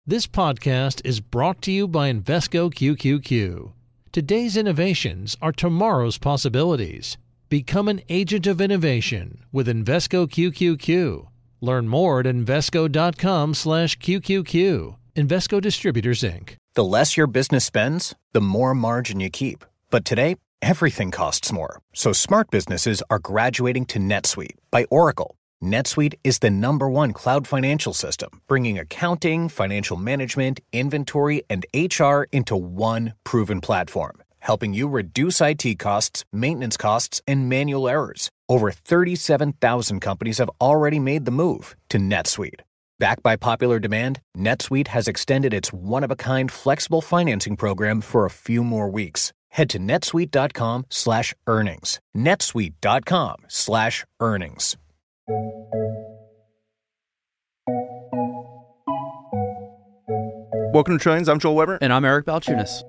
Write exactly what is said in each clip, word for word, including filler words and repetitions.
This podcast is brought to you by Invesco Q Q Q. Today's innovations are tomorrow's possibilities. Become an agent of innovation with Invesco Q Q Q. Learn more at Invesco.com slash QQQ. Invesco Distributors, Incorporated. The less your business spends, the more margin you keep. But today, everything costs more. So smart businesses are graduating to NetSuite by Oracle. NetSuite is the number one cloud financial system, bringing accounting, financial management, inventory, and H R into one proven platform, helping you reduce I T costs, maintenance costs, and manual errors. Over thirty-seven thousand companies have already made the move to NetSuite. Backed by popular demand, NetSuite has extended its one-of-a-kind flexible financing program for a few more weeks. Head to netsuite.com slash earnings. netsuite.com slash earnings. Welcome to Trillions. I'm Joel Weber. And I'm Eric Balchunas.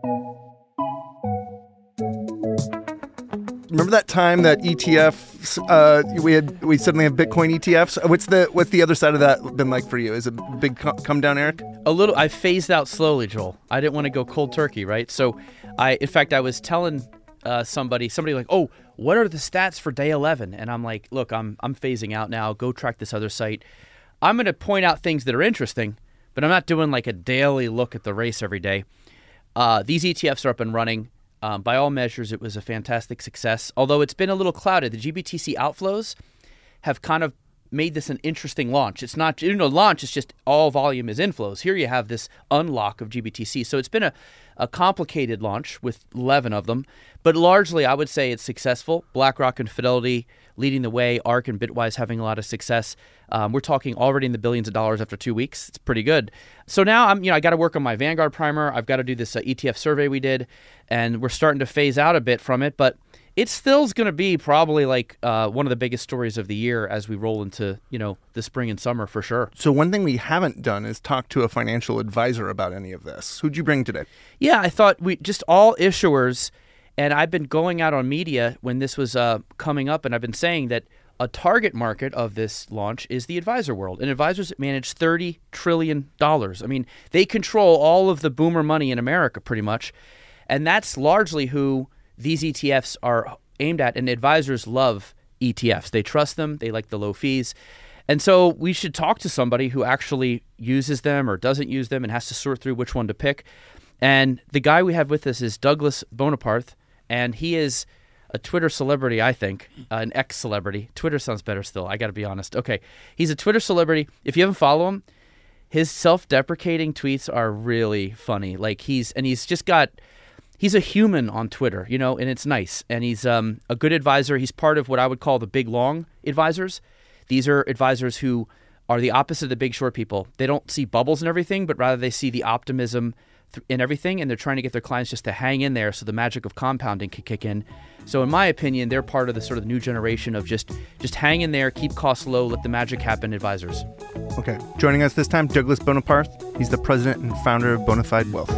Remember that time that E T Fs, uh, we had we suddenly have Bitcoin E T Fs? What's the what's the other side of that been like for you? Is it a big co- come down, Eric? A little. I phased out slowly, Joel. I didn't want to go cold turkey, right? So, I in fact I was telling uh, somebody somebody like, oh, what are the stats for day eleven? And I'm like, look, I'm I'm phasing out now. Go track this other site. I'm going to point out things that are interesting, but I'm not doing like a daily look at the race every day. Uh, these E T Fs are up and running. Um, by all measures, it was a fantastic success, although it's been a little clouded. The G B T C outflows have kind of made this an interesting launch. It's not, you know, launch is just all volume is inflows. Here you have this unlock of G B T C. So it's been a, a complicated launch with eleven of them, but largely I would say it's successful. BlackRock and Fidelity leading the way, ARK and Bitwise having a lot of success. Um, we're talking already in the billions of dollars after two weeks. It's pretty good. So now I'm, you know, I got to work on my Vanguard primer. I've got to do this uh, E T F survey we did, and we're starting to phase out a bit from it, but it still is going to be probably like uh, one of the biggest stories of the year as we roll into, you know, the spring and summer for sure. So one thing we haven't done is talk to a financial advisor about any of this. Who'd you bring today? Yeah, I thought we just all issuers, and I've been going out on media when this was uh, coming up, and I've been saying that a target market of this launch is the advisor world. And advisors manage thirty trillion dollars. I mean, they control all of the boomer money in America pretty much. And that's largely who these E T Fs are aimed at. And advisors love E T Fs. They trust them. They like the low fees. And so we should talk to somebody who actually uses them or doesn't use them and has to sort through which one to pick. And the guy we have with us is Douglas Bonaparte. And he is a Twitter celebrity, I think, uh, an ex-celebrity. Twitter sounds better still, I got to be honest. Okay, he's a Twitter celebrity. If you haven't followed him, his self-deprecating tweets are really funny. Like he's, and he's just got, he's a human on Twitter, you know, and it's nice. And he's um, a good advisor. He's part of what I would call the big long advisors. These are advisors who are the opposite of the big short people. They don't see bubbles and everything, but rather they see the optimism in everything, and they're trying to get their clients just to hang in there so the magic of compounding can kick in. So in my opinion, they're part of the sort of new generation of just just hang in there, keep costs low, let the magic happen advisors. Okay. Joining us this time, Douglas Bonaparte. He's the president and founder of Bonafide Wealth.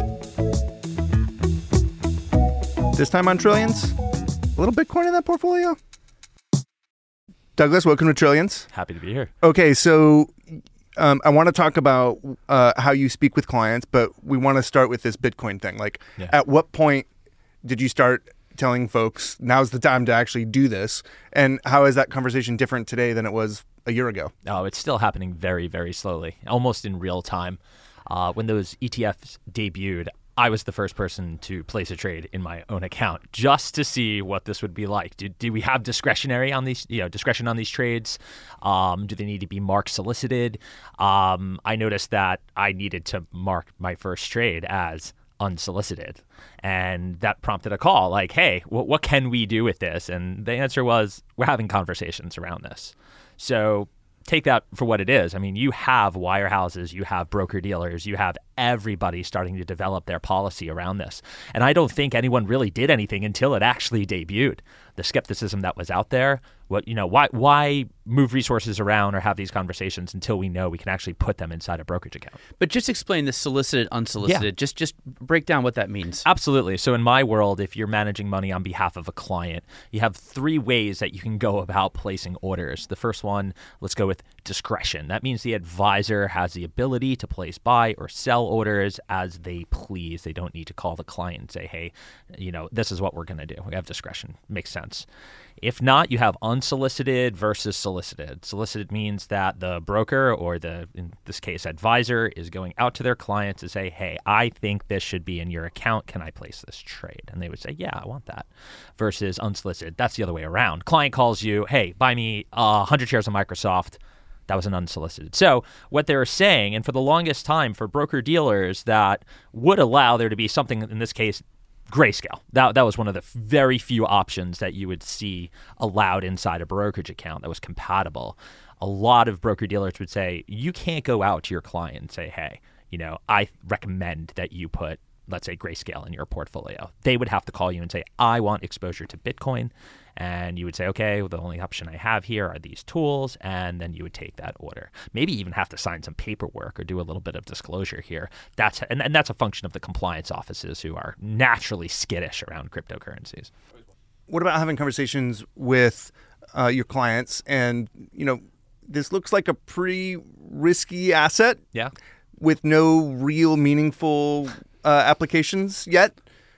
This time on Trillions, a little Bitcoin in that portfolio? Douglas, welcome to Trillions. Happy to be here. Okay, so Um, I want to talk about uh, how you speak with clients, but we want to start with this Bitcoin thing. Like, yeah. At what point did you start telling folks, now's the time to actually do this? And how is that conversation different today than it was a year ago? Oh, it's still happening very, very slowly, almost in real time. Uh, when those E T Fs debuted, I was the first person to place a trade in my own account just to see what this would be like. Do, do we have discretionary on these, you know, discretion on these trades? Um, do they need to be mark solicited? Um, I noticed that I needed to mark my first trade as unsolicited, and that prompted a call like, hey, w- what can we do with this? And the answer was, we're having conversations around this. So take that for what it is. I mean, you have wirehouses, you have broker dealers, you have everybody starting to develop their policy around this. And I don't think anyone really did anything until it actually debuted. The skepticism that was out there, what, you know, why why move resources around or have these conversations until we know we can actually put them inside a brokerage account? But just explain the solicited, unsolicited. Yeah. Just just break down what that means. Absolutely. So in my world, if you're managing money on behalf of a client, you have three ways that you can go about placing orders. The first one, let's go with discretion. That means the advisor has the ability to place buy or sell orders as they please. They don't need to call the client and say, hey, you know, this is what we're going to do. We have discretion. Makes sense. If not, you have unsolicited versus solicited. Solicited means that the broker or the, in this case, advisor is going out to their client to say, hey, I think this should be in your account. Can I place this trade? And they would say, yeah, I want that. Versus unsolicited. That's the other way around. Client calls you, hey, buy me uh, one hundred shares of Microsoft. That was an unsolicited. So what they're saying, and for the longest time for broker-dealers that would allow there to be something, in this case, grayscale. That, that was one of the very few options that you would see allowed inside a brokerage account that was compatible. A lot of broker-dealers would say, you can't go out to your client and say, hey, you know, I recommend that you put, let's say, grayscale in your portfolio. They would have to call you and say, I want exposure to Bitcoin. And you would say, okay, well, the only option I have here are these tools. And then you would take that order. Maybe even have to sign some paperwork or do a little bit of disclosure here. That's and, and that's a function of the compliance offices who are naturally skittish around cryptocurrencies. What about having conversations with uh, your clients? And, you know, this looks like a pretty risky asset. Yeah. With no real meaningful uh, applications yet.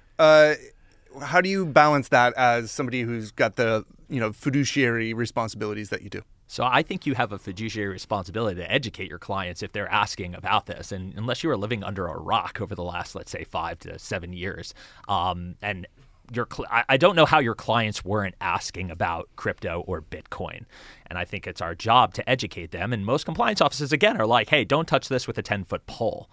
Uh How do you balance that as somebody who's got the, you know, fiduciary responsibilities that you do? So I think you have a fiduciary responsibility to educate your clients if they're asking about this. And unless you were living under a rock over the last, let's say, five to seven years, um, and your cl- I don't know how your clients weren't asking about crypto or Bitcoin. And I think it's our job to educate them. And most compliance offices, again, are like, hey, don't touch this with a ten-foot pole.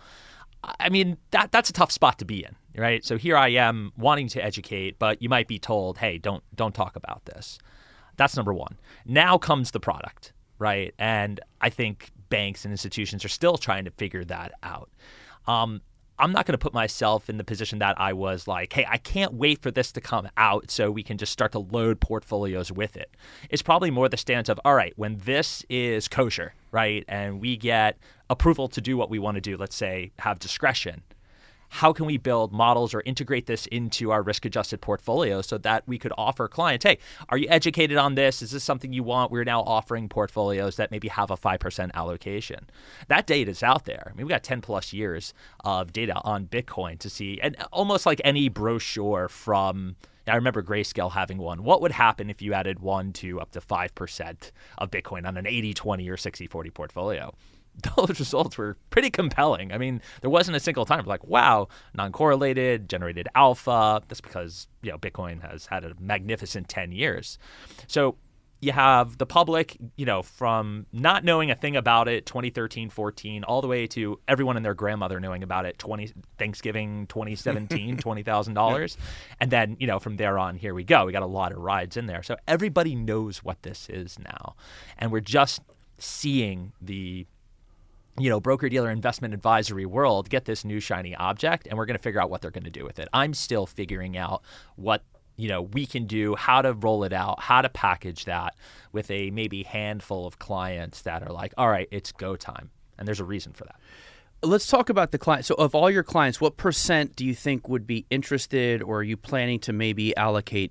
I mean, that that's a tough spot to be in, right? So here I am wanting to educate, but you might be told, hey, don't don't talk about this. That's number one. Now comes the product, right? And I think banks and institutions are still trying to figure that out. Um, I'm not going to put myself in the position that I was like, hey, I can't wait for this to come out so we can just start to load portfolios with it. It's probably more the stance of, all right, when this is kosher, right, and we get approval to do what we want to do, let's say have discretion, how can we build models or integrate this into our risk-adjusted portfolio so that we could offer clients, hey, are you educated on this? Is this something you want? We're now offering portfolios that maybe have a five percent allocation. That data is out there. I mean, we got ten plus years of data on Bitcoin to see, and almost like any brochure from, I remember Grayscale having one. What would happen if you added one to up to five percent of Bitcoin on an eighty twenty or sixty forty portfolio? Those results were pretty compelling. I mean, there wasn't a single time like, wow, non-correlated, generated alpha. That's because, you know, Bitcoin has had a magnificent ten years. So you have the public, you know, from not knowing a thing about it, twenty thirteen, fourteen, all the way to everyone and their grandmother knowing about it, twenty Thanksgiving, twenty seventeen, twenty thousand dollars. And then, you know, from there on, here we go. We got a lot of rides in there. So everybody knows what this is now. And we're just seeing the, you know, broker-dealer investment advisory world get this new shiny object, and we're going to figure out what they're going to do with it. I'm still figuring out what, you know, we can do, how to roll it out, how to package that with a maybe handful of clients that are like, all right, it's go time. And there's a reason for that. Let's talk about the client. So of all your clients, what percent do you think would be interested, or are you planning to maybe allocate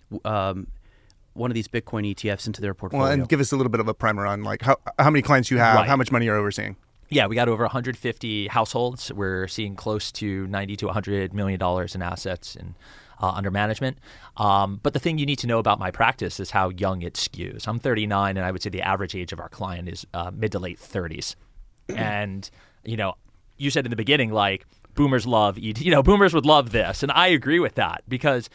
um, one of these Bitcoin E T Fs into their portfolio? Well, and give us a little bit of a primer on like how, how many clients you have, Right. how much money you're overseeing. Yeah, we got over one hundred fifty households. We're seeing close to ninety to one hundred million dollars in assets and uh, under management. Um, but the thing you need to know about my practice is how young it skews. I'm thirty-nine, and I would say the average age of our client is uh, mid to late thirties. And, you know, you said in the beginning, like, boomers love, E T, you know, boomers would love this. And I agree with that because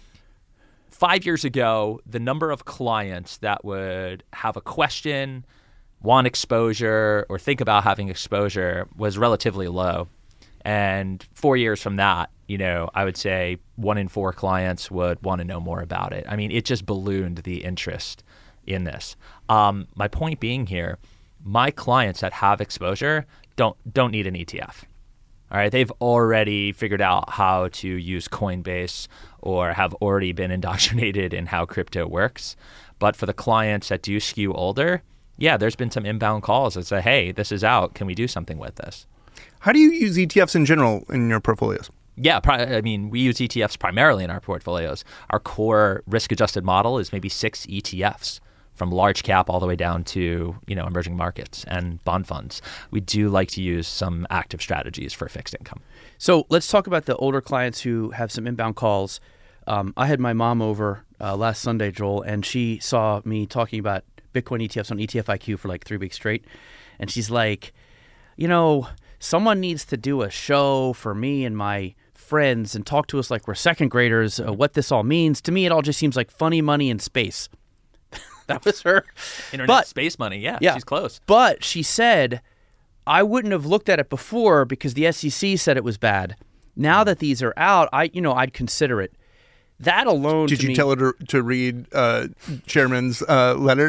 five years ago, the number of clients that would have a question, want exposure, or think about having exposure was relatively low. And four years from that, you know, I would say one in four clients would want to know more about it. I mean, it just ballooned the interest in this. Um, my point being here, my clients that have exposure don't don't need an E T F. All right, they've already figured out how to use Coinbase or have already been indoctrinated in how crypto works. But for the clients that do skew older, yeah, there's been some inbound calls that say, hey, this is out. Can we do something with this? How do you use E T Fs in general in your portfolios? Yeah, I mean, we use E T Fs primarily in our portfolios. Our core risk-adjusted model is maybe six E T Fs from large cap all the way down to, you know, emerging markets and bond funds. We do like to use some active strategies for fixed income. So let's talk about the older clients who have some inbound calls. Um, I had my mom over uh, last Sunday, Joel, and she saw me talking about Bitcoin E T Fs on E T F I Q for like three weeks straight. And she's like, you know, someone needs to do a show for me and my friends and talk to us like we're second graders, uh, what this all means. To me, it all just seems like funny money in space. That was her. Internet but, space money. Yeah, yeah, she's close. But she said, I wouldn't have looked at it before because the S E C said it was bad. Now that these are out, I, you know, I'd consider it. That alone. Did to you me, tell her to, to read uh, Chairman's uh, letter?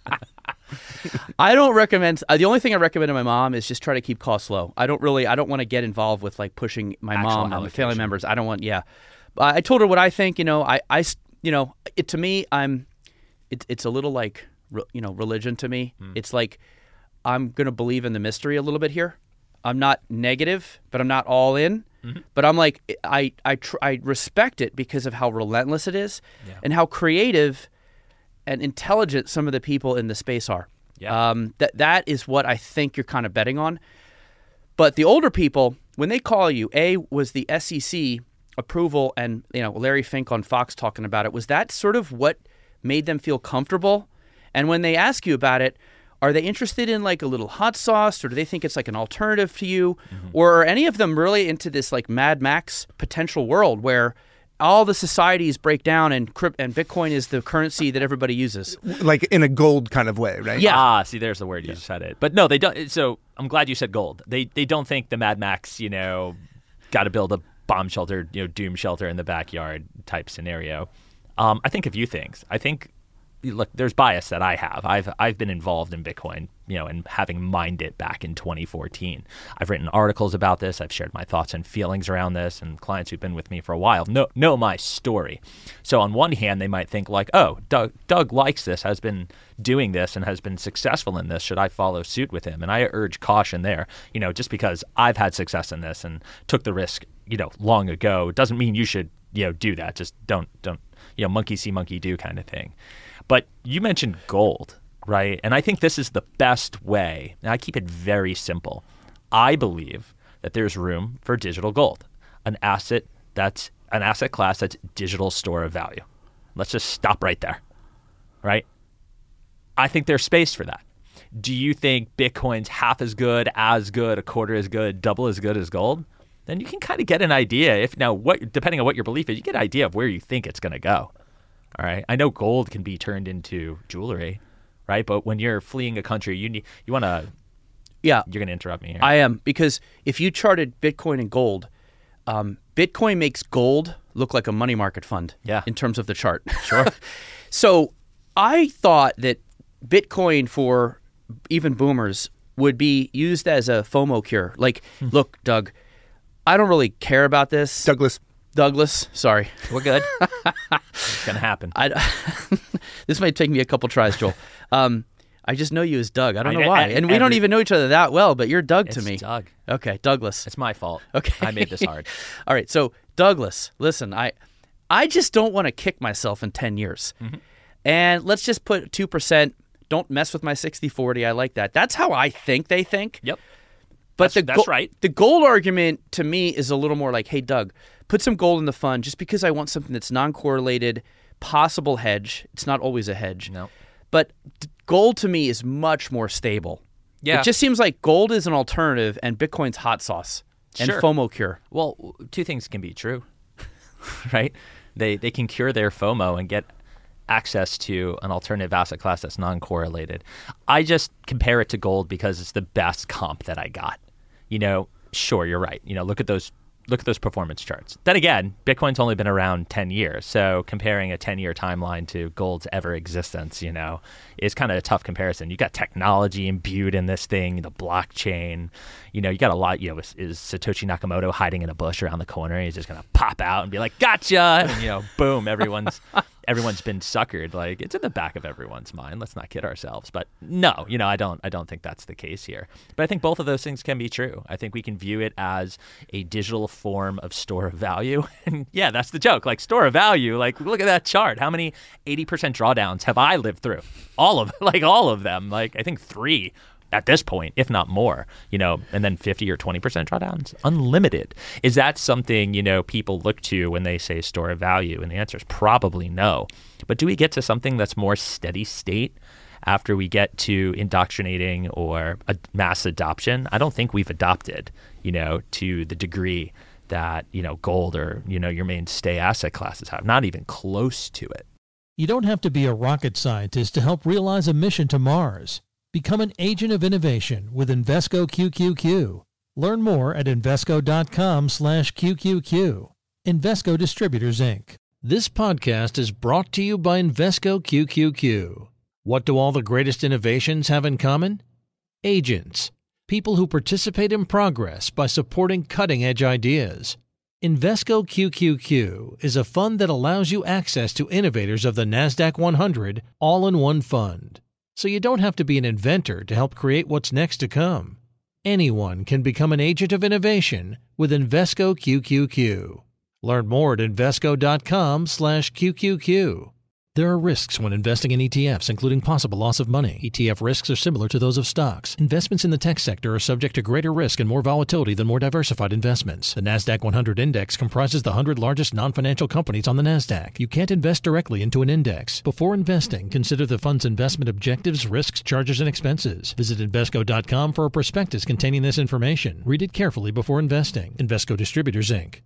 I don't recommend. Uh, the only thing I recommend to my mom is just try to keep costs low. I don't really. I don't want to get involved with like pushing my Actual mom and my family allocation. members. I don't want. Yeah, uh, I told her what I think. You know, I, I, you know, it to me, I'm. It, it's a little like, you know, religion to me. Mm. It's like I'm gonna believe in the mystery a little bit here. I'm not negative, but I'm not all in. Mm-hmm. But I'm like, I I tr- I respect it because of how relentless it is, yeah. and how creative and intelligent some of the people in the space are. Yeah. Um, that that is what I think you're kind of betting on. But the older people, when they call you, A, was the S E C approval, and you know Larry Fink on Fox talking about it, was that sort of what made them feel comfortable? And when they ask you about it, are they interested in like a little hot sauce, or do they think it's like an alternative to you? Mm-hmm. Or are any of them really into this like Mad Max potential world where all the societies break down and crypt- and Bitcoin is the currency that everybody uses? Like in a gold kind of way, right? Yeah. Ah, see, there's the word. You yeah. said it. But no, they don't. So I'm glad you said gold. They they don't think the Mad Max, you know, got to build a bomb shelter, you know, doom shelter in the backyard type scenario. Um, I think a few things. I think, look, there's bias that I have. I've I've been involved in Bitcoin, you know, and having mined it back in twenty fourteen. I've written articles about this. I've shared my thoughts and feelings around this, and clients who've been with me for a while know know my story. So on one hand, they might think like, oh, Doug Doug likes this, has been doing this, and has been successful in this. Should I follow suit with him? And I urge caution there. You know, just because I've had success in this and took the risk, you know, long ago, doesn't mean you should, you know, do that. Just don't don't you know, monkey see, monkey do kind of thing. But you mentioned gold, right? And I think this is the best way. And I keep it very simple. I believe that there's room for digital gold, an asset that's an asset class that's digital store of value. Let's just stop right there, right? I think there's space for that. Do you think Bitcoin's half as good, as good, a quarter as good, double as good as gold? Then you can kind of get an idea. If now, what depending on what your belief is, you get an idea of where you think it's going to go. All right. I know gold can be turned into jewelry, right? But when you're fleeing a country, you need you want to. Yeah, you're going to interrupt me here. I am, because if you charted Bitcoin and gold, um, Bitcoin makes gold look like a money market fund. Yeah. In terms of the chart. Sure. So I thought that Bitcoin for even boomers would be used as a FOMO cure. Like, look, Doug, I don't really care about this. Douglas. Douglas, sorry. We're good. It's going to happen. I, this might take me a couple tries, Joel. Um, I just know you as Doug. I don't know I, why. I, and we every, don't even know each other that well, but you're Doug to it's me. Doug. Okay, Douglas. It's my fault. Okay. I made this hard. All right, so Douglas, listen, I I just don't want to kick myself in ten years. Mm-hmm. And let's just put two percent. Don't mess with my sixty forty. I like that. That's how I think they think. Yep. But that's, the that's go- right. The gold argument to me is a little more like, hey, Doug, put some gold in the fund just because I want something that's non-correlated, possible hedge. It's not always a hedge. No. But d- gold to me is much more stable. Yeah. It just seems like gold is an alternative and Bitcoin's hot sauce and Sure. FOMO cure. Well, two things can be true, right? They they can cure their FOMO and get access to an alternative asset class that's non-correlated. I just compare it to gold because it's the best comp that I got. You know, sure, you're right. You know, look at those look at those performance charts. Then again, Bitcoin's only been around ten years. So comparing a ten-year timeline to gold's ever existence, you know, is kind of a tough comparison. You got technology imbued in this thing, the blockchain. You know, you got a lot, you know, is, is Satoshi Nakamoto hiding in a bush around the corner? He's just going to pop out and be like, gotcha. And, you know, boom, everyone's everyone's been suckered. Like, it's in the back of everyone's mind. Let's not kid ourselves. But no, you know, I don't I don't think that's the case here. But I think both of those things can be true. I think we can view it as a digital form of store of value. And yeah, that's the joke. Like, store of value, like, look at that chart. How many eighty percent drawdowns have I lived through? All of, like, all of them. Like, I think three at this point, if not more, you know, and then fifty or twenty percent drawdowns, unlimited. Is that something, you know, people look to when they say store of value? And the answer is probably no. But do we get to something that's more steady state after we get to indoctrinating or a mass adoption? I don't think we've adopted, you know, to the degree that, you know, gold or, you know, your mainstay asset classes have. Not even close to it. You don't have to be a rocket scientist to help realize a mission to Mars. Become an agent of innovation with Invesco Q Q Q. Learn more at Invesco.com slash QQQ. Invesco Distributors, Incorporated. This podcast is brought to you by Invesco Q Q Q. What do all the greatest innovations have in common? Agents. People who participate in progress by supporting cutting-edge ideas. Invesco Q Q Q is a fund that allows you access to innovators of the NASDAQ one hundred all in one fund. So you don't have to be an inventor to help create what's next to come. Anyone can become an agent of innovation with Invesco Q Q Q. Learn more at Invesco.com slash QQQ. There are risks when investing in E T Fs, including possible loss of money. E T F risks are similar to those of stocks. Investments in the tech sector are subject to greater risk and more volatility than more diversified investments. The NASDAQ one hundred index comprises the one hundred largest non-financial companies on the NASDAQ. You can't invest directly into an index. Before investing, consider the fund's investment objectives, risks, charges, and expenses. Visit Invesco dot com for a prospectus containing this information. Read it carefully before investing. Invesco Distributors, Incorporated.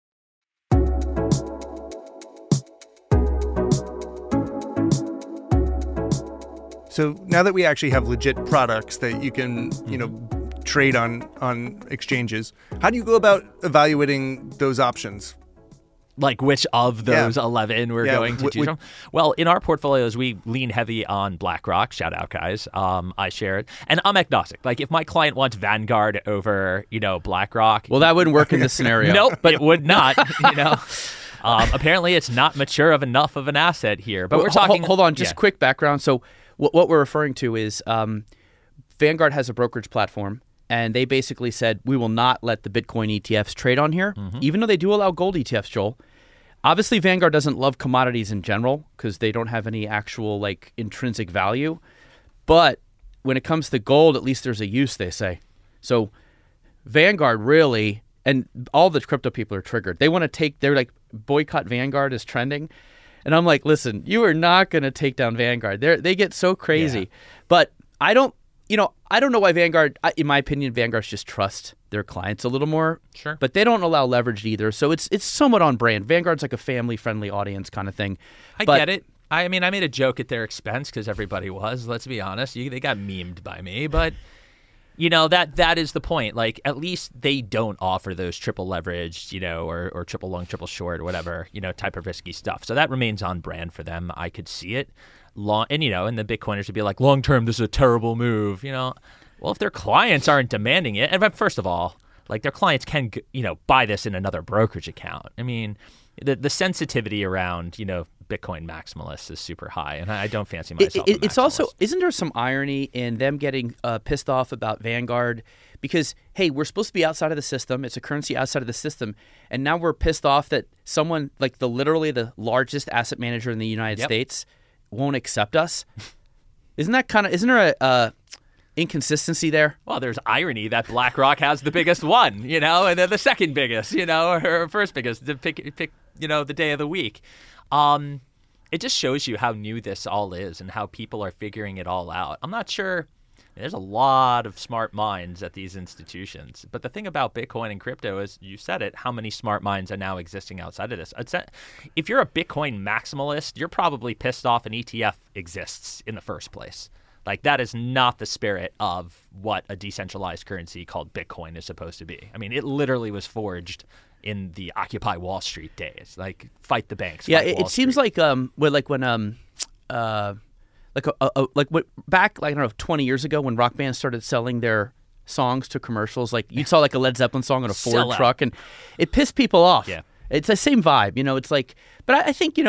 So now that we actually have legit products that you can, you know, trade on on exchanges, how do you go about evaluating those options? Like which of those Yeah. eleven we're Yeah, going to wh- choose wh- from? Well, in our portfolios, we lean heavy on BlackRock. Shout out, guys. Um, I share it. And I'm agnostic. Like if my client wants Vanguard over, you know, BlackRock. Well, that wouldn't work in this scenario. Nope, but it would not, you know. Um, apparently, it's not mature of enough of an asset here. But Well, we're ho- ho- talking. Hold on, just yeah. quick background. So, what, what we're referring to is um, Vanguard has a brokerage platform, and they basically said we will not let the Bitcoin E T Fs trade on here, Mm-hmm. even though they do allow gold E T Fs. Joel, obviously, Vanguard doesn't love commodities in general because they don't have any actual like intrinsic value. But when it comes to gold, at least there's a use, they say. So, Vanguard really. And all the crypto people are triggered. They want to take, they're like, boycott Vanguard is trending. And I'm like, listen, you are not going to take down Vanguard. They they get so crazy. Yeah. But I don't, you know, I don't know why Vanguard, I, in my opinion, Vanguard's just trust their clients a little more. Sure. But they don't allow leverage either. So it's it's somewhat on brand. Vanguard's like a family-friendly audience kind of thing. I But- get it. I mean, I made a joke at their expense because everybody was. Let's be honest. You, they got memed by me, but you know that that is the point. Like, at least they don't offer those triple leveraged, you know, or or triple long, triple short, or whatever, you know, type of risky stuff. So that remains on brand for them. I could see it. Long, and you know, and the Bitcoiners would be like, long term, this is a terrible move. You know, well, if their clients aren't demanding it, and first of all, like their clients can, you know, buy this in another brokerage account. I mean, the the sensitivity around, you know, Bitcoin maximalists is super high, and I don't fancy myself. It, it, a it's also, maximalist. isn't there some irony in them getting uh, pissed off about Vanguard? Because, hey, we're supposed to be outside of the system. It's a currency outside of the system. And now we're pissed off that someone, like the literally the largest asset manager in the United Yep. States, won't accept us. Isn't that kind of, isn't there a uh, inconsistency there? Well, there's irony that BlackRock has the biggest one, you know, and they're the second biggest, you know, or first biggest to pick, pick, you know, the day of the week. Um, it just shows you how new this all is and how people are figuring it all out. I'm not sure. There's a lot of smart minds at these institutions. But the thing about Bitcoin and crypto is, you said it, how many smart minds are now existing outside of this? It's that, if you're a Bitcoin maximalist, you're probably pissed off an E T F exists in the first place. Like, that is not the spirit of what a decentralized currency called Bitcoin is supposed to be. I mean, it literally was forged in the Occupy Wall Street days. Like, fight the banks. Yeah, fight it, Wall it seems Street. like um, well, like when um, uh, like a, a, a- like what back like I don't know twenty years ago when rock bands started selling their songs to commercials, like you saw like a Led Zeppelin song on a Ford Sell out. truck, and it pissed people off. Yeah. It's the same vibe, you know. It's like, but I, I think you know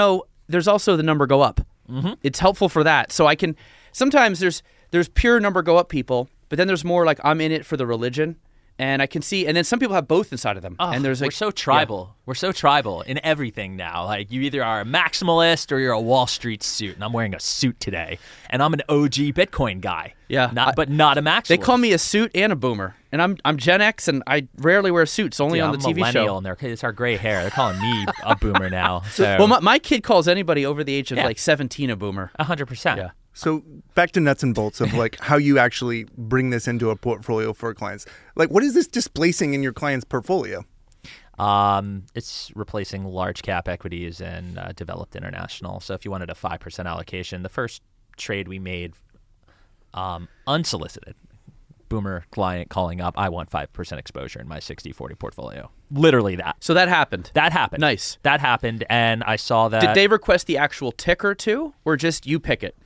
there's also the number go up. Mm-hmm. It's helpful for that. So I can sometimes there's there's pure number go up people, but then there's more like I'm in it for the religion. And I can see, and then some people have both inside of them. Oh, and there's like, we're so tribal. Yeah. We're so tribal in everything now. Like you either are a maximalist or you're a Wall Street suit. And I'm wearing a suit today, and I'm an O G Bitcoin guy. Yeah, not, I, but not a maximalist. They call me a suit and a boomer, and I'm I'm Gen X, and I rarely wear suits, only yeah, on the I'm T V millennial show. And they're, it's our gray hair. They're calling me a boomer now. So well, my, my kid calls anybody over the age of yeah. like seventeen a boomer. A hundred percent. Yeah. So back to nuts and bolts of like how you actually bring this into a portfolio for clients. Like, what is this displacing in your client's portfolio? Um, it's replacing large cap equities and uh, developed international. So if you wanted a five percent allocation, the first trade we made um, unsolicited, boomer client calling up, I want five percent exposure in my sixty forty portfolio. Literally that. So that happened. That happened. Nice. That happened, and I saw that. Did they request the actual ticker too, or just you pick it?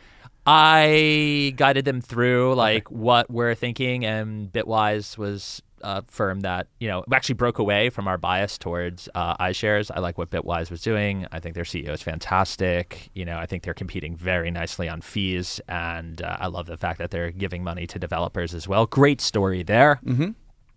I guided them through like okay. what we're thinking, and Bitwise was a firm that, you know, actually broke away from our bias towards uh, iShares. I like what Bitwise was doing. I think their C E O is fantastic. You know, I think they're competing very nicely on fees, and uh, I love the fact that they're giving money to developers as well. Great story there. Mm-hmm.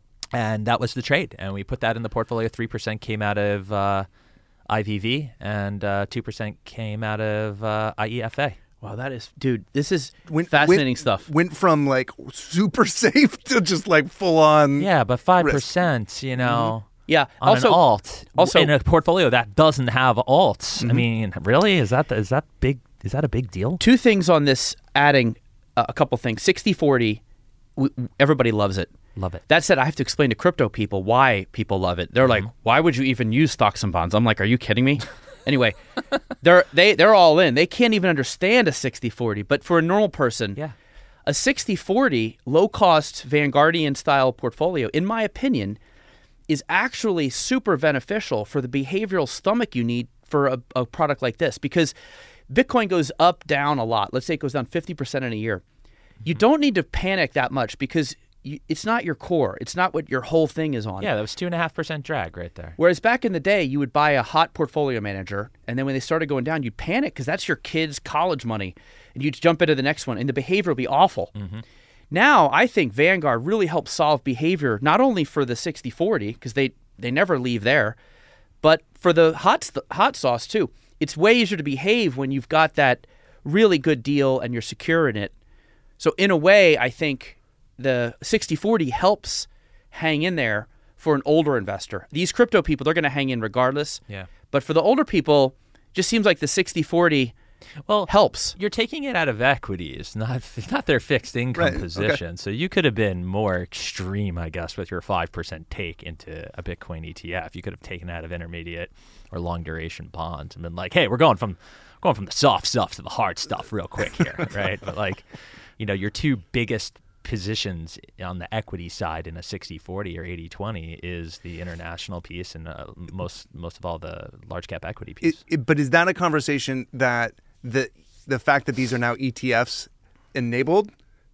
And that was the trade, and we put that in the portfolio. three percent came out of uh, I V V, and uh, two percent came out of uh, I E F A. Wow, that is, dude, this is went, fascinating went, stuff. Went from like super safe to just like full on. Yeah, but five percent, you know, mm-hmm. yeah. on also, an alt, also in a portfolio that doesn't have alts. Mm-hmm. I mean, really, is that is that big? Is that a big deal? Two things on this. Adding uh, a couple things. sixty forty, w- everybody loves it. Love it. That said, I have to explain to crypto people why people love it. They're mm-hmm. like, why would you even use stocks and bonds? I'm like, are you kidding me? Anyway, they're they they're all in. They can't even understand a sixty forty. But for a normal person, yeah. a sixty forty low-cost Vanguardian style portfolio, in my opinion, is actually super beneficial for the behavioral stomach you need for a, a product like this. Because Bitcoin goes up, down a lot. Let's say it goes down fifty percent in a year. You don't need to panic that much because you, it's not your core. It's not what your whole thing is on. Yeah, that was two and a half percent drag right there. Whereas back in the day, you would buy a hot portfolio manager, and then when they started going down, you'd panic because that's your kid's college money, and you'd jump into the next one, and the behavior would be awful. Mm-hmm. Now, I think Vanguard really helps solve behavior not only for the sixty forty because they they never leave there, but for the hot hot sauce too. It's way easier to behave when you've got that really good deal and you're secure in it. So in a way, I think the sixty forty helps hang in there for an older investor. These crypto people, they're going to hang in regardless. Yeah. But for the older people, just seems like the sixty forty well helps. You're taking it out of equities, not not their fixed income right. position. Okay. So you could have been more extreme, I guess, with your five percent take into a Bitcoin E T F. You could have taken out of intermediate or long duration bonds and been like, hey, we're going from going from the soft stuff to the hard stuff real quick here, right? But like, you know, your two biggest positions on the equity side in a sixty forty or eighty twenty is the international piece and uh, most most of all the large cap equity piece. It, it, but is that a conversation that the the fact that these are now E T Fs enabled,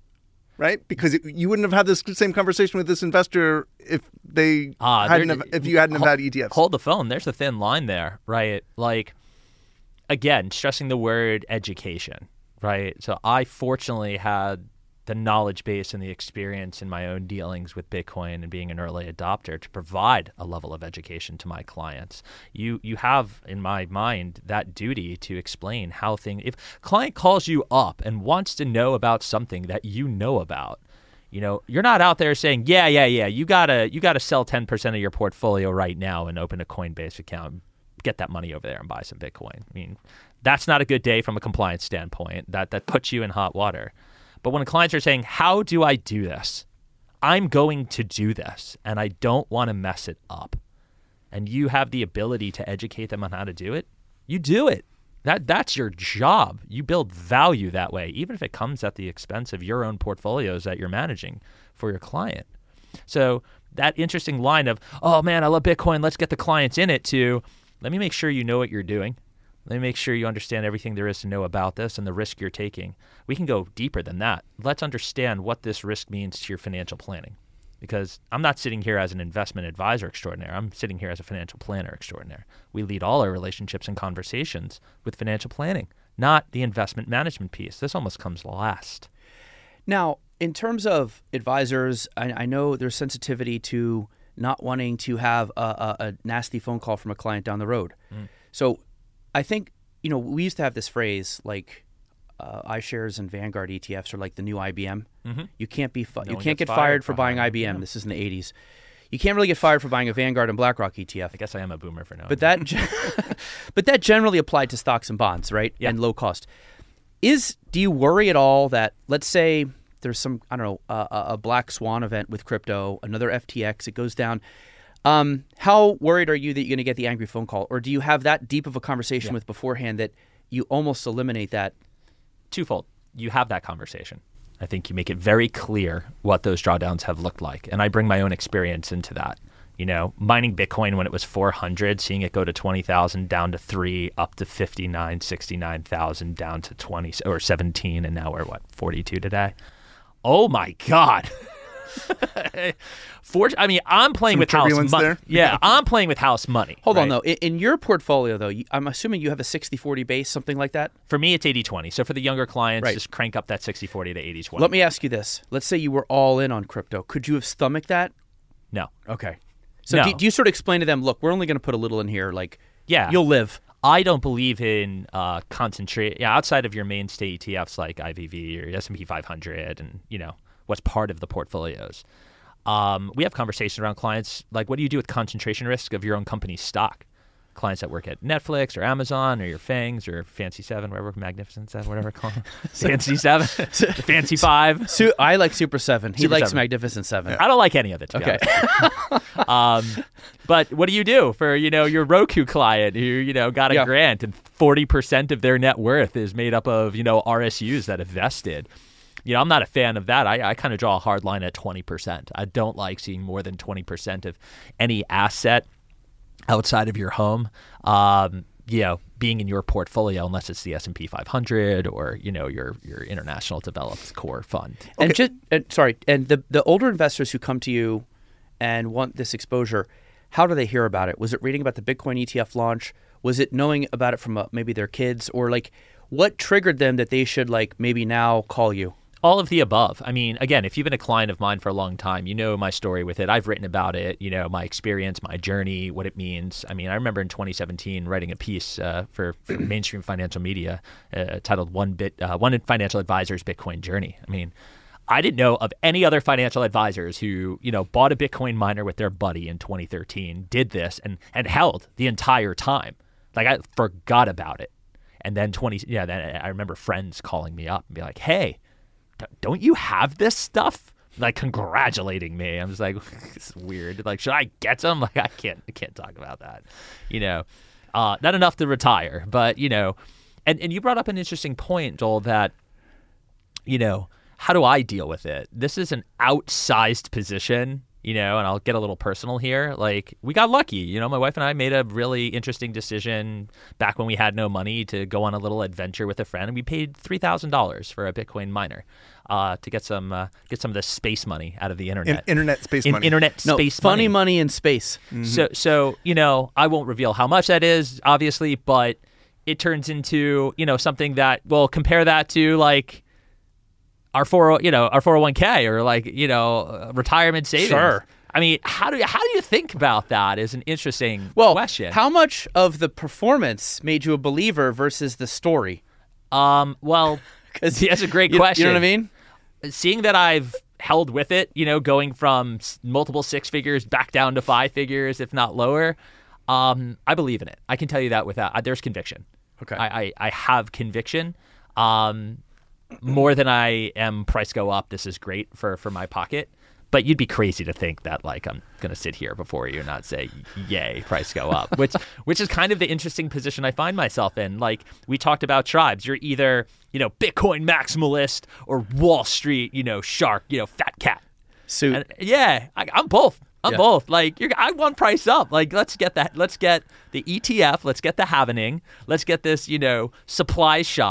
right? Because it, you wouldn't have had this same conversation with this investor if they uh, hadn't have, if you hadn't hold, have had E T Fs. Hold the phone. There's a thin line there, right? Like, again, stressing the word education, right? So I fortunately had the knowledge base and the experience in my own dealings with Bitcoin and being an early adopter to provide a level of education to my clients. You you have, in my mind, that duty to explain how things, if a client calls you up and wants to know about something that you know about, you know, you're not out there saying, yeah, yeah, yeah, you gotta you gotta sell ten percent of your portfolio right now and open a Coinbase account, get that money over there and buy some Bitcoin. I mean, that's not a good day from a compliance standpoint. That that puts you in hot water. But when clients are saying, how do I do this? I'm going to do this, and I don't want to mess it up. And you have the ability to educate them on how to do it, you do it. That That's your job. You build value that way, even if it comes at the expense of your own portfolios that you're managing for your client. So that interesting line of, oh, man, I love Bitcoin, let's get the clients in it, to let me make sure you know what you're doing. Let me make sure you understand everything there is to know about this and the risk you're taking. We can go deeper than that. Let's understand what this risk means to your financial planning. because I'm not sitting here as an investment advisor extraordinaire. I'm sitting here as a financial planner extraordinaire. We lead all our relationships and conversations with financial planning, not the investment management piece. This almost comes last. Now, in terms of advisors, I, I know there's sensitivity to not wanting to have a, a, a nasty phone call from a client down the road. Mm. So I think, you know, we used to have this phrase like uh, iShares and Vanguard E T Fs are like the new I B M. Mm-hmm. You can't be fi- no you can't get fired, fired for buying I B M. Yeah. This is in the eighties. You can't really get fired for buying a Vanguard and BlackRock E T F. I guess I am a boomer for now. But that, but that generally applied to stocks and bonds, right? Yeah. And low cost. Is do you worry at all that, let's say there's some, I don't know, uh, a black swan event with crypto, another F T X, it goes down. Um, how worried are you that you're going to get the angry phone call? Or do you have that deep of a conversation yeah. with beforehand that you almost eliminate that? Twofold. You have that conversation. I think you make it very clear what those drawdowns have looked like. And I bring my own experience into that. You know, mining Bitcoin when it was four hundred, seeing it go to twenty thousand, down to three, up to fifty-nine, sixty-nine thousand, down to twenty or seventeen, and now we're what, forty-two today? Oh my God. For, I mean, I'm playing Some with house money. Yeah, I'm playing with house money. Hold right? on, though. In, in your portfolio, though, you, I'm assuming you have a sixty forty base, something like that? For me, it's eighty twenty. So for the younger clients, right. just crank up that sixty forty to eighty twenty. Let me ask you this. Let's say you were all in on crypto. Could you have stomached that? No. Okay. So no. do, do you sort of explain to them, look, we're only going to put a little in here. Like, yeah. you'll live. I don't believe in uh, concentrate. Yeah, outside of your mainstay E T Fs like I V V or S and P five hundred and, you know, what's part of the portfolios. Um, we have conversations around clients like, what do you do with concentration risk of your own company's stock? Clients that work at Netflix or Amazon or your Fangs or Fancy Seven, whatever, Magnificent Seven, whatever it's called. Fancy Seven, Fancy Five. Su- I like Super Seven. He Super likes Seven. Magnificent Seven. I don't like any of it, to okay. be honest. um, but what do you do for, you know, your Roku client who, you know, got a yeah. grant and forty percent of their net worth is made up of, you know, R S Us that have vested? You know, I'm not a fan of that. I, I kind of draw a hard line at twenty percent. I don't like seeing more than twenty percent of any asset outside of your home, um, you know, being in your portfolio, unless it's the S and P five hundred or, you know, your your international developed core fund. And Okay. just, and, sorry, and the, the older investors who come to you and want this exposure, how do they hear about it? Was it reading about the Bitcoin E T F launch? Was it knowing about it from uh, maybe their kids? Or like, what triggered them that they should like maybe now call you? All of the above. I mean, again, if you've been a client of mine for a long time, you know my story with it. I've written about it, you know, my experience, my journey, what it means. I mean, I remember in twenty seventeen writing a piece uh, for, for mainstream financial media uh, titled One Bit, uh, One Financial Advisor's Bitcoin Journey. I mean, I didn't know of any other financial advisors who, you know, bought a Bitcoin miner with their buddy in twenty thirteen, did this and, and held the entire time. Like, I forgot about it. And then twenty, yeah, then I remember friends calling me up and be like, hey, don't you have this stuff? Like congratulating me. I'm just like, it's weird. Like, should I get some? Like, I can't, I can't talk about that. You know, uh, not enough to retire, but you know, and, and you brought up an interesting point, Joel, that, you know, how do I deal with it? This is an outsized position, you know, and I'll get a little personal here. Like, we got lucky. You know, my wife and I made a really interesting decision back when we had no money to go on a little adventure with a friend, and we paid three thousand dollars for a Bitcoin miner uh, to get some uh, get some of the space money out of the internet. In- internet space In- money. Internet No, space funny money. money in space. Mm-hmm. So, so you know, I won't reveal how much that is, obviously, but it turns into, you know, something that, well, compare that to like our four, you know, our four oh one k or like, you know, uh, retirement savings. Sure. I mean, how do how do you think about that? Is an interesting Well, question. how much of the performance made you a believer versus the story? Um, well, Because that's a great you, question. You know what I mean? Seeing that I've held with it, you know, going from s- multiple six figures back down to five figures, if not lower, um, I believe in it. I can tell you that without, uh, there's conviction. Okay. I, I, I have conviction. Um, more than I am price go up. This is great for, for my pocket. But you'd be crazy to think that like I'm going to sit here before you and not say, yay, price go up, which which is kind of the interesting position I find myself in. Like we talked about tribes. You're either, you know, Bitcoin maximalist or Wall Street, you know, shark, you know, fat cat. Suit. And, yeah, I, I'm both. I'm Yeah. both. Like you're, I want price up. Like let's get that. Let's get the E T F. Let's get the halvening. Let's get this, you know, supply shock.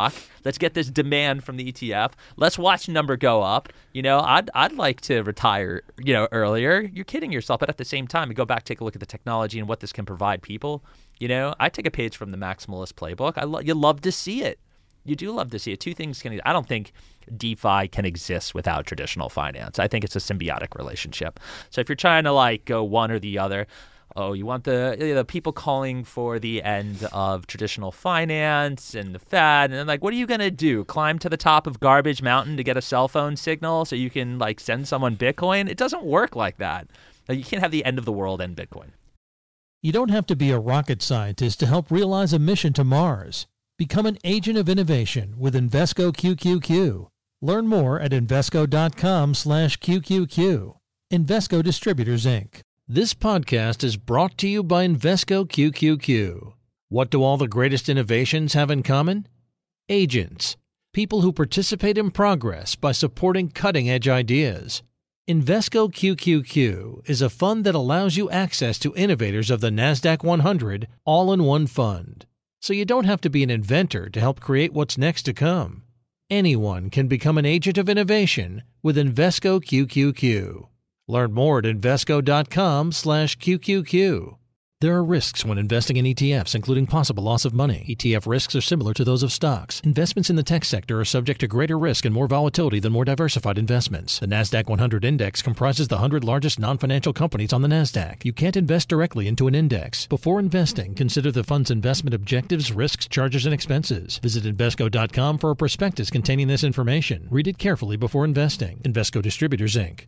Let's get this demand from the E T F. Let's watch number go up. You know, I'd I'd like to retire, you know, earlier. You're kidding yourself. But at the same time, you go back, take a look at the technology and what this can provide people. You know, I take a page from the Maximalist playbook. I lo- you love to see it. You do love to see it. Two things can. I don't think DeFi can exist without traditional finance. I think it's a symbiotic relationship. So if you're trying to like go one or the other, oh, you want the the people calling for the end of traditional finance and the Fed, and then like, what are you gonna do? Climb to the top of Garbage Mountain to get a cell phone signal so you can like send someone Bitcoin? It doesn't work like that. Like, you can't have the end of the world and Bitcoin. You don't have to be a rocket scientist to help realize a mission to Mars. Become an agent of innovation with Invesco Q Q Q. Learn more at Invesco.com slash QQQ. Invesco Distributors, Incorporated. This podcast is brought to you by Invesco Q Q Q. What do all the greatest innovations have in common? Agents, people who participate in progress by supporting cutting-edge ideas. Invesco Q Q Q is a fund that allows you access to innovators of the NASDAQ one hundred all in one fund. So you don't have to be an inventor to help create what's next to come. Anyone can become an agent of innovation with Invesco Q Q Q. Learn more at Invesco.com slash QQQ. There are risks when investing in E T Fs, including possible loss of money. E T F risks are similar to those of stocks. Investments in the tech sector are subject to greater risk and more volatility than more diversified investments. The NASDAQ one hundred index comprises the one hundred largest non-financial companies on the NASDAQ. You can't invest directly into an index. Before investing, consider the fund's investment objectives, risks, charges, and expenses. Visit Invesco dot com for a prospectus containing this information. Read it carefully before investing. Invesco Distributors, Incorporated.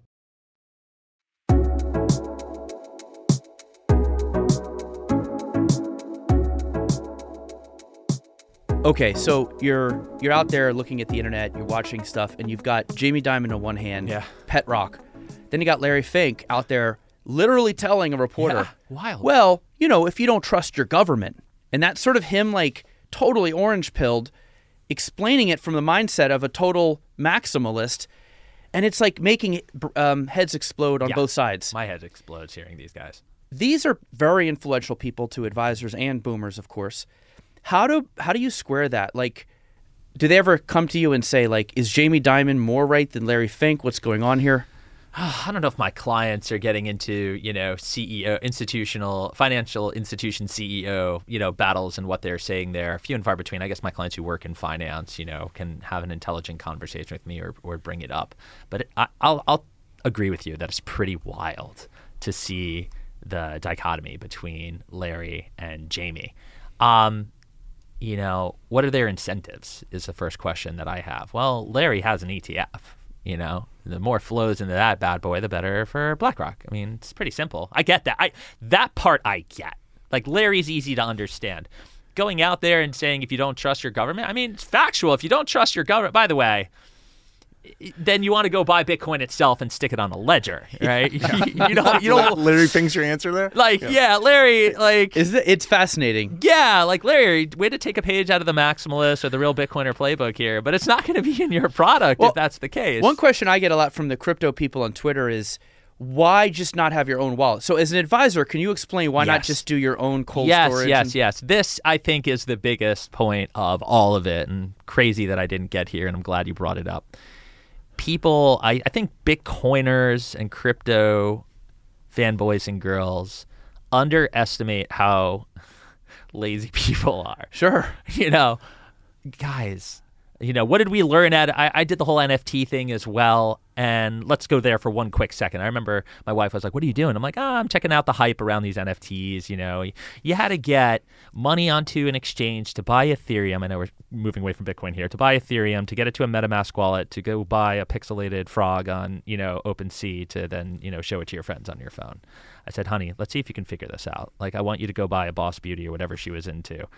Okay, so you're you're out there looking at the internet, you're watching stuff, and you've got Jamie Dimon on one hand, yeah. Pet Rock. Then you got Larry Fink out there literally telling a reporter, yeah, wild. well, you know, if you don't trust your government. And that's sort of him like totally orange-pilled, explaining it from the mindset of a total maximalist. And it's like making um, heads explode on yeah. both sides. My head explodes hearing these guys. These are very influential people to advisors and boomers, of course. How do how do you square that? Like, do they ever come to you and say, like, is Jamie Dimon more right than Larry Fink? What's going on here? I don't know if my clients are getting into, you know, C E O, institutional, financial institution C E O, you know, battles and what they're saying there. Few and far between. I guess my clients who work in finance, you know, can have an intelligent conversation with me or, or bring it up. But it, I, I'll, I'll agree with you that it's pretty wild to see the dichotomy between Larry and Jamie. Um, you know, what are their incentives is the first question that I have. Well, Larry has an E T F, you know. The more flows into that bad boy, the better for BlackRock. I mean, it's pretty simple. I get that. I that part I get. Like, Larry's easy to understand. Going out there and saying if you don't trust your government, I mean, it's factual. If you don't trust your government, by the way, then you want to go buy Bitcoin itself and stick it on a ledger, right? Yeah. you don't, you don't. Larry Fink's your answer there? Like, yeah, yeah Larry, like, is it, it's fascinating. Yeah, like, Larry, way to take a page out of the Maximalist or the Real Bitcoiner playbook here, but it's not going to be in your product well, if that's the case. One question I get a lot from the crypto people on Twitter is, why just not have your own wallet? So as an advisor, can you explain why yes. not just do your own cold yes, storage? Yes, and- yes, yes. This, I think, is the biggest point of all of it, and crazy that I didn't get here, and I'm glad you brought it up. People, I, I think Bitcoiners and crypto fanboys and girls underestimate how lazy people are. Sure. You know, guys, you know, what did we learn at, I, I did the whole N F T thing as well. And let's go there for one quick second. I remember my wife was like, what are you doing? I'm like, oh, I'm checking out the hype around these N F Ts. You know, you had to get money onto an exchange to buy Ethereum. I know we're moving away from Bitcoin here. To buy Ethereum, to get it to a MetaMask wallet, to go buy a pixelated frog on, you know, OpenSea to then, you know, show it to your friends on your phone. I said, honey, let's see if you can figure this out. Like, I want you to go buy a Boss Beauty or whatever she was into.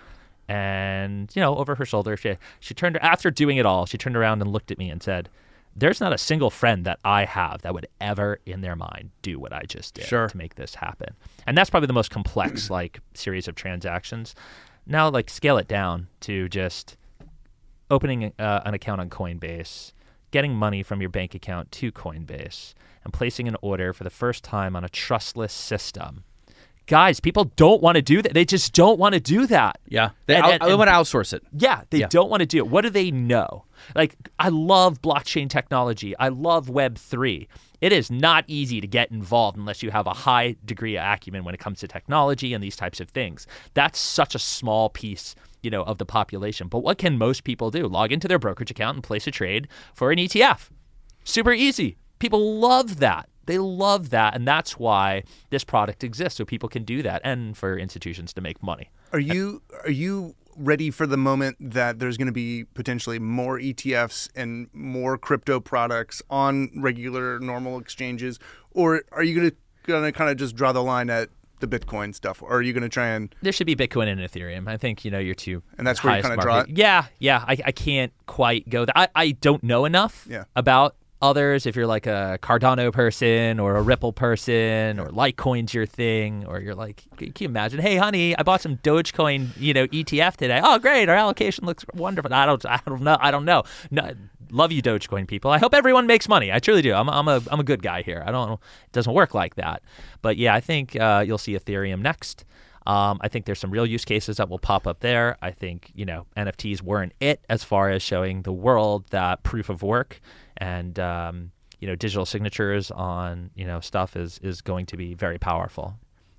And, you know, over her shoulder, she, she turned, after doing it all, she turned around and looked at me and said, there's not a single friend that I have that would ever in their mind do what I just did sure. to make this happen. And that's probably the most complex, like, series of transactions. Now, like, scale it down to just opening uh, an account on Coinbase, getting money from your bank account to Coinbase, and placing an order for the first time on a trustless system, guys, people don't want to do that. They just don't want to do that. Yeah. They, And- out- and- they want to outsource it. Yeah, they Yeah. don't want to do it. What do they know? Like, I love blockchain technology. I love Web three. It is not easy to get involved unless you have a high degree of acumen when it comes to technology and these types of things. That's such a small piece, you know, of the population. But what can most people do? Log into their brokerage account and place a trade for an E T F. Super easy. People love that. They love that, and that's why this product exists, so people can do that, and for institutions to make money. Are you are you ready for the moment that there's going to be potentially more E T Fs and more crypto products on regular normal exchanges, or are you going to going to kind of just draw the line at the Bitcoin stuff, or are you going to try and? There should be Bitcoin and Ethereum. I think, you know, your two And that's where you highest kinda draw market- it? Yeah, yeah. I, I can't quite go there. I, I don't know enough Yeah. about others. If you're like a Cardano person or a Ripple person, or Litecoin's your thing, or you're like, can you imagine? Hey, honey, I bought some Dogecoin, you know, E T F today. Oh, great, our allocation looks wonderful. I don't, I don't know, I don't know. No, love you, Dogecoin people. I hope everyone makes money. I truly do. I'm, I'm a, I'm a good guy here. I don't. It doesn't work like that. But yeah, I think uh, you'll see Ethereum next. Um, I think there's some real use cases that will pop up there. I think, you know, N F Ts weren't it as far as showing the world that proof of work and um, you know, digital signatures on, you know, stuff is is going to be very powerful.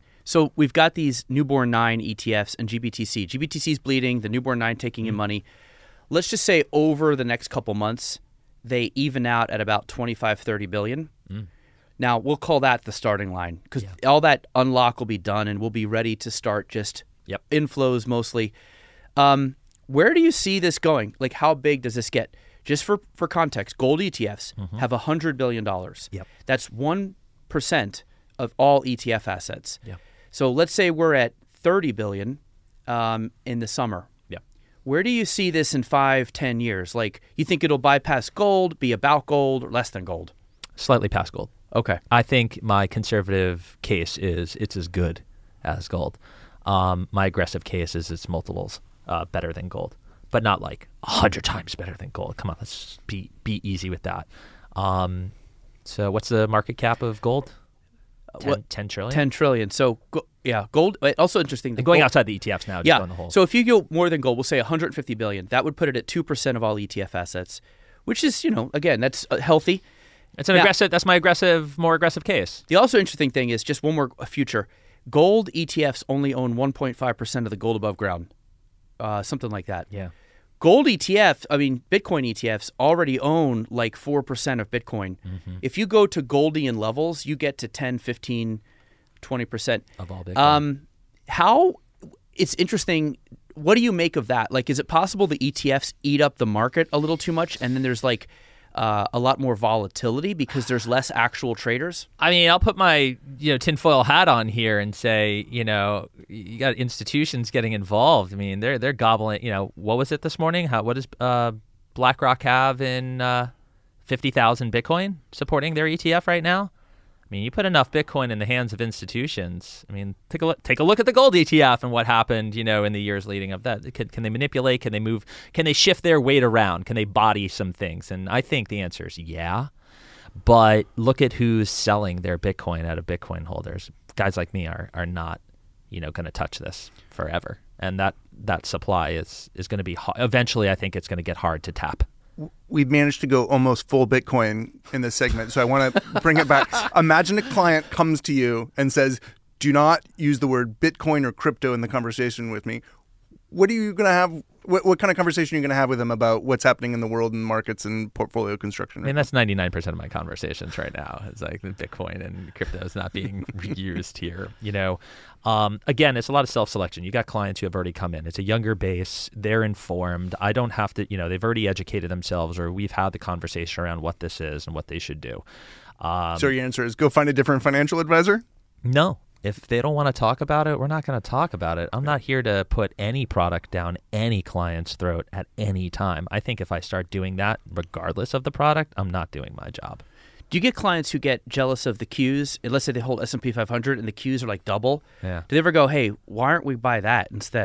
So we've got these newborn nine E T Fs and G B T C. G B T C is bleeding, the newborn nine taking in money. Let's just say over the next couple months, they even out at about twenty-five, thirty billion. Mm. Now, we'll call that the starting line because all that unlock will be done and we'll be ready to start just Yep. inflows mostly. Um, where do you see this going? Like, how big does this get? Just for, for context, gold E T Fs have one hundred billion dollars. Yep. That's one percent of all E T F assets. Yeah. So let's say we're at thirty billion dollars um, in the summer. Yeah. Where do you see this in five, ten years? Like, you think it'll bypass gold, be about gold, or less than gold? Slightly past gold. Okay. I think my conservative case is it's as good as gold. Um, my aggressive case is it's multiples uh, better than gold, but not like a hundred times better than gold. Come on, let's be be easy with that. Um, so what's the market cap of gold? ten, what- ten trillion? ten trillion. So, go, yeah, gold. but Also interesting. the And going gold- outside the E T Fs now, just Yeah. going the whole. So if you go more than gold, we'll say one hundred fifty billion. That would put it at two percent of all E T F assets, which is, you know, again, that's uh, healthy. it's an now- aggressive. That's my aggressive, more aggressive case. The also interesting thing is just one more future. Gold E T Fs only own one point five percent of the gold above ground, uh, something like that. Yeah. Gold E T F, I mean, Bitcoin E T Fs already own like four percent of Bitcoin. Mm-hmm. If you go to Goldian levels, you get to ten, fifteen, twenty percent. Of all Bitcoin. Um, how, it's interesting. What do you make of that? Like, is it possible the E T Fs eat up the market a little too much and then there's like uh, a lot more volatility because there's less actual traders? I mean, I'll put my, you know, tinfoil hat on here and say, you know, you got institutions getting involved. I mean, they're they're gobbling. You know, what was it this morning? How what does uh, BlackRock have in uh, fifty thousand Bitcoin supporting their E T F right now? I mean, you put enough Bitcoin in the hands of institutions. I mean, take a look, take a look at the gold E T F and what happened, you know, in the years leading up that. Can, can they manipulate? Can they move? Can they shift their weight around? Can they body some things? And I think the answer is yeah. But look at who's selling their Bitcoin out of Bitcoin holders. Guys like me are are not, you know, going to touch this forever. And that that supply is is going to be ho- eventually. I think it's going to get hard to tap. We've managed to go almost full Bitcoin in this segment, so I want to bring it back. Imagine a client comes to you and says, do not use the word Bitcoin or crypto in the conversation with me. What are you going to have? What, what kind of conversation are you going to have with them about what's happening in the world and markets and portfolio construction? I mean, that's ninety-nine percent of my conversations right now. It's like the Bitcoin and crypto is not being used here. You know, um, again, it's a lot of self-selection. You got clients who have already come in. It's a younger base. They're informed. I don't have to, you know, they've already educated themselves, or we've had the conversation around what this is and what they should do. Um, So your answer is go find a different financial advisor? No. If they don't want to talk about it, we're not going to talk about it. I'm not here to put any product down any client's throat at any time. I think if I start doing that, regardless of the product, I'm not doing my job. Do you get clients who get jealous of the Qs? Let's say they hold S and P five hundred and the Qs are like double. Yeah. Do they ever go, hey, why aren't we buy that instead?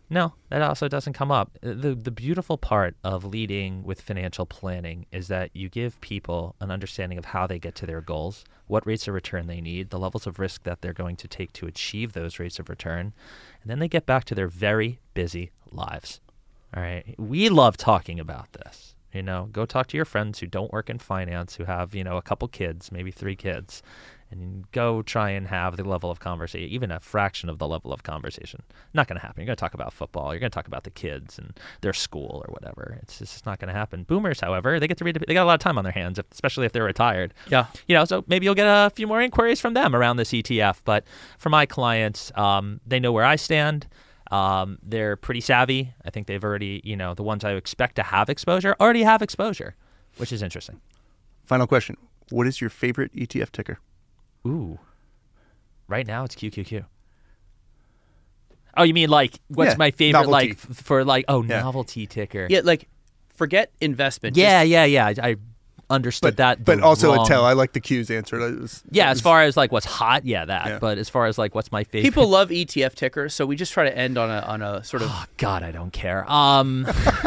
No, that also doesn't come up. The the beautiful part of leading with financial planning is that you give people an understanding of how they get to their goals, what rates of return they need, the levels of risk that they're going to take to achieve those rates of return, and then they get back to their very busy lives. All right. We love talking about this. You know, go talk to your friends who don't work in finance, who have, you know, a couple kids, maybe three kids, and go try and have the level of conversation, even a fraction of the level of conversation. Not going to happen. You're going to talk about football. You're going to talk about the kids and their school or whatever. It's just not going to happen. Boomers, however, they get to read. They got a lot of time on their hands, especially if they're retired. Yeah. You know, so maybe you'll get a few more inquiries from them around this E T F. But for my clients, um, they know where I stand. Um, they're pretty savvy. I think they've already, you know, the ones I expect to have exposure already have exposure, which is interesting. Final question. What is your favorite E T F ticker? Ooh. Right now it's Q Q Q. Oh, you mean like what's Yeah, my favorite novelty. like f- for like oh Yeah. novelty ticker. Yeah, like forget investment. Yeah, Just- yeah, yeah. I, I understood But, that. but the also wrong- a tell. I like the Q's answer. That was- Yeah, that as was- far as like what's hot, yeah, that. Yeah. But as far as like what's my favorite People love E T F tickers, so we just try to end on a on a sort of Oh God, I don't care. Um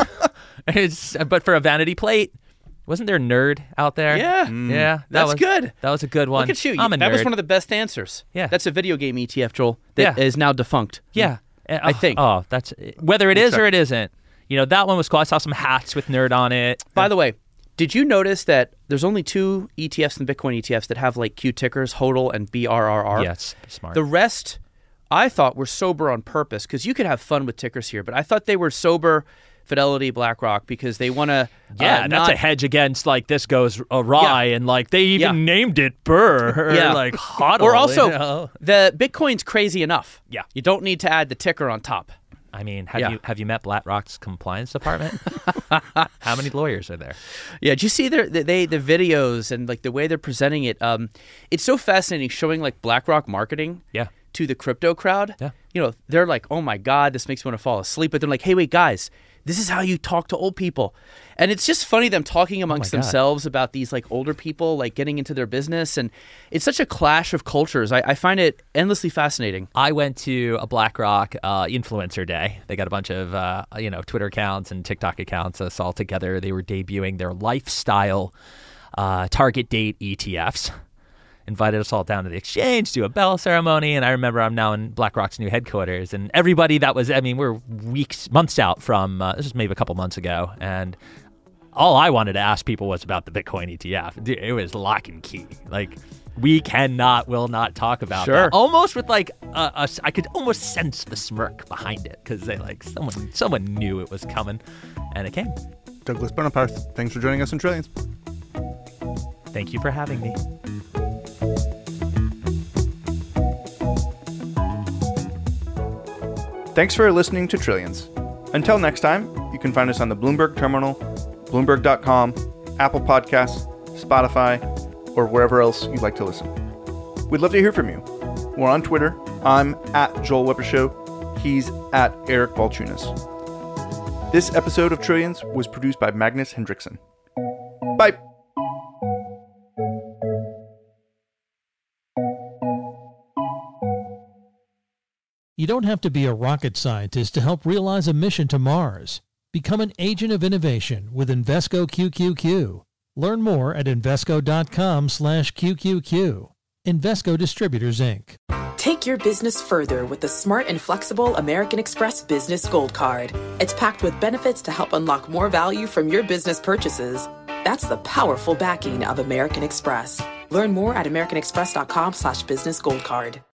it's but for a vanity plate, wasn't there Nerd out there? Yeah. Yeah. That That's was, good. That was a good one. Look at you. I'm a that nerd. was one of the best answers. Yeah. That's a video game E T F, Joel, that Yeah. is now defunct. Yeah. Uh, I think. Oh, that's whether it is or it isn't. You know, that one was cool. I saw some hats with Nerd on it. By the way, did you notice that there's only two E T Fs in Bitcoin E T Fs that have like Q tickers, HODL and B R R R? Yeah, it's smart. The rest, I thought, were sober on purpose because you could have fun with tickers here, but I thought they were sober, Fidelity, BlackRock, because they want to. Yeah, uh, that's not, a hedge against like this goes awry, Yeah. and like they even Yeah. named it Burr, or Yeah. like HODL. Or also, you know? the Bitcoin's crazy enough. Yeah. You don't need to add the ticker on top. I mean, have Yeah. you have you met BlackRock's compliance department? How many lawyers are there? Yeah, did you see their the, they the videos and like the way they're presenting it? Um, it's so fascinating showing like BlackRock marketing. Yeah. To the crypto crowd. Yeah. You know, they're like, oh my God, this makes me want to fall asleep. But they're like, hey, wait, guys, this is how you talk to old people. And it's just funny them talking amongst God. themselves about these like older people, like getting into their business. And it's such a clash of cultures. I, I find it endlessly fascinating. I went to a BlackRock uh, influencer day. They got a bunch of uh, you know Twitter accounts and TikTok accounts us all together. They were debuting their lifestyle uh, target date E T Fs. Invited us all down to the exchange, do a bell ceremony, and I remember I'm now in BlackRock's new headquarters, and everybody that was, I mean, we're weeks, months out from, uh, this was maybe a couple months ago, and all I wanted to ask people was about the Bitcoin E T F. Dude, it was lock and key. Like, we cannot, will not talk about Sure. that. Almost with like, a, a, I could almost sense the smirk behind it, because they like, someone someone knew it was coming, and it came. Douglas Bonaparte, thanks for joining us in Trillions. Thank you for having me. Thanks for listening to Trillions. Until next time, you can find us on the Bloomberg Terminal, Bloomberg dot com, Apple Podcasts, Spotify, or wherever else you'd like to listen. We'd love to hear from you. We're on Twitter. I'm at Joel Weber Show. He's at Eric Balchunas. This episode of Trillions was produced by Magnus Hendrickson. Bye. You don't have to be a rocket scientist to help realize a mission to Mars. Become an agent of innovation with Invesco Q Q Q. Learn more at Invesco dot com slash Q Q Q. Invesco Distributors, Incorporated. Take your business further with the smart and flexible American Express Business Gold Card. It's packed with benefits to help unlock more value from your business purchases. That's the powerful backing of American Express. Learn more at American Express dot com slash business gold card.